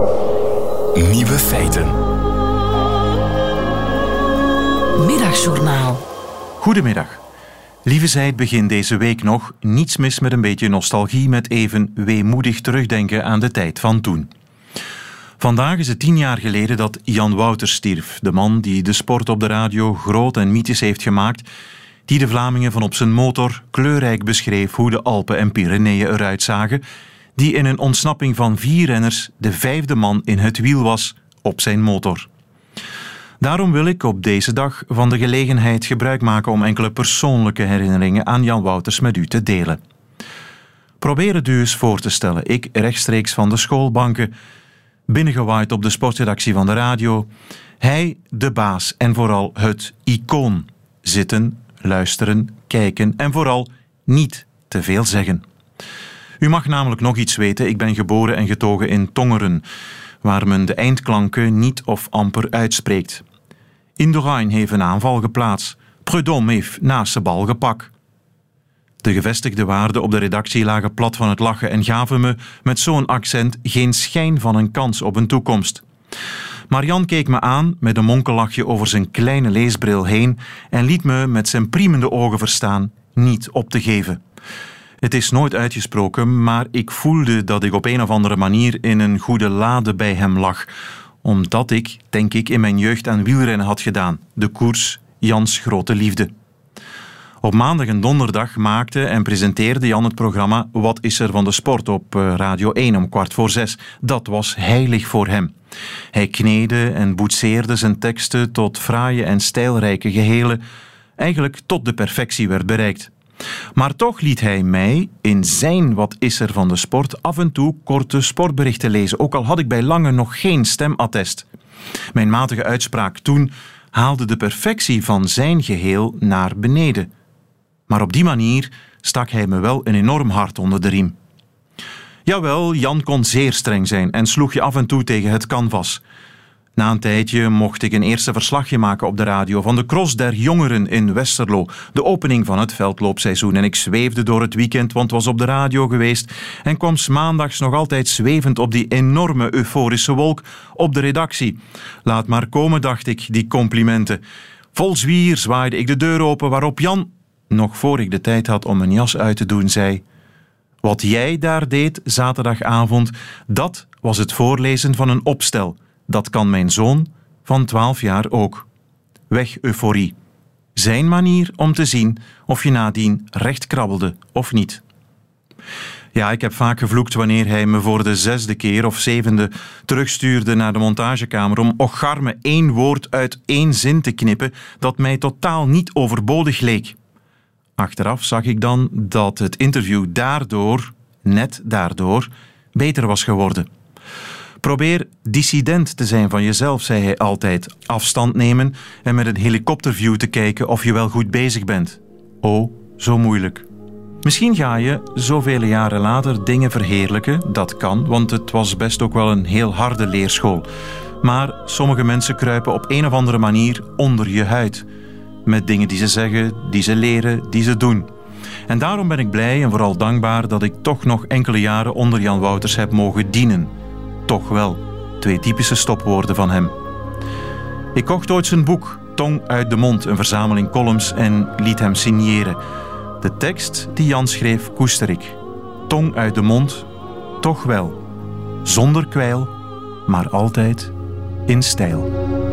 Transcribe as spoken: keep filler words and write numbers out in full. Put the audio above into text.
Nieuwe feiten. Middagjournaal. Goedemiddag. Lieve zij, het begin deze week nog. Niets mis met een beetje nostalgie, met even weemoedig terugdenken aan de tijd van toen. Vandaag is het tien jaar geleden dat Jan Wouters stierf. De man die de sport op de radio groot en mythisch heeft gemaakt. Die de Vlamingen van op zijn motor kleurrijk beschreef hoe de Alpen en Pyreneeën eruit zagen. Die in een ontsnapping van vier renners de vijfde man in het wiel was op zijn motor. Daarom wil ik op deze dag van de gelegenheid gebruik maken om enkele persoonlijke herinneringen aan Jan Wouters met u te delen. Probeer het u eens voor te stellen. Ik rechtstreeks van de schoolbanken, binnengewaaid op de sportredactie van de radio. Hij, de baas en vooral het icoon. Zitten, luisteren, kijken en vooral niet te veel zeggen. U mag namelijk nog iets weten. Ik ben geboren en getogen in Tongeren, waar men de eindklanken niet of amper uitspreekt. Indurain heeft een aanval geplaatst. Prudhomme heeft naast de bal gepakt. De gevestigde waarden op de redactie lagen plat van het lachen en gaven me met zo'n accent geen schijn van een kans op een toekomst. Maar Jan keek me aan met een monkellachje over zijn kleine leesbril heen en liet me met zijn priemende ogen verstaan niet op te geven. Het is nooit uitgesproken, maar ik voelde dat ik op een of andere manier in een goede lade bij hem lag. Omdat ik, denk ik, in mijn jeugd aan wielrennen had gedaan. De koers, Jans grote liefde. Op maandag en donderdag maakte en presenteerde Jan het programma Wat is er van de sport op Radio één om kwart voor zes. Dat was heilig voor hem. Hij kneedde en boetseerde zijn teksten tot fraaie en stijlrijke gehelen. Eigenlijk tot de perfectie werd bereikt. Maar toch liet hij mij in zijn Wat is er van de sport af en toe korte sportberichten lezen, ook al had ik bij lange nog geen stemattest. Mijn matige uitspraak toen haalde de perfectie van zijn geheel naar beneden. Maar op die manier stak hij me wel een enorm hart onder de riem. Jawel, Jan kon zeer streng zijn en sloeg je af en toe tegen het canvas. Na een tijdje mocht ik een eerste verslagje maken op de radio van de Cross der Jongeren in Westerlo, de opening van het veldloopseizoen. En ik zweefde door het weekend, want was op de radio geweest en kwam 's maandags nog altijd zwevend op die enorme euforische wolk op de redactie. Laat maar komen, dacht ik, die complimenten. Vol zwier zwaaide ik de deur open, waarop Jan, nog voor ik de tijd had om mijn jas uit te doen, zei: wat jij daar deed zaterdagavond, dat was het voorlezen van een opstel. Dat kan mijn zoon van twaalf jaar ook. Weg euforie. Zijn manier om te zien of je nadien recht krabbelde of niet. Ja, ik heb vaak gevloekt wanneer hij me voor de zesde keer of zevende terugstuurde naar de montagekamer om ocharme één woord uit één zin te knippen dat mij totaal niet overbodig leek. Achteraf zag ik dan dat het interview daardoor, net daardoor, beter was geworden. Probeer dissident te zijn van jezelf, zei hij altijd. Afstand nemen en met een helikopterview te kijken of je wel goed bezig bent. Oh, zo moeilijk. Misschien ga je, zoveel jaren later, dingen verheerlijken. Dat kan, want het was best ook wel een heel harde leerschool. Maar sommige mensen kruipen op een of andere manier onder je huid. Met dingen die ze zeggen, die ze leren, die ze doen. En daarom ben ik blij en vooral dankbaar dat ik toch nog enkele jaren onder Jan Wouters heb mogen dienen. Toch wel, twee typische stopwoorden van hem. Ik kocht ooit zijn boek, Tong uit de mond, een verzameling columns, en liet hem signeren. De tekst die Jan schreef koester ik. Tong uit de mond, toch wel. Zonder kwijl, maar altijd in stijl.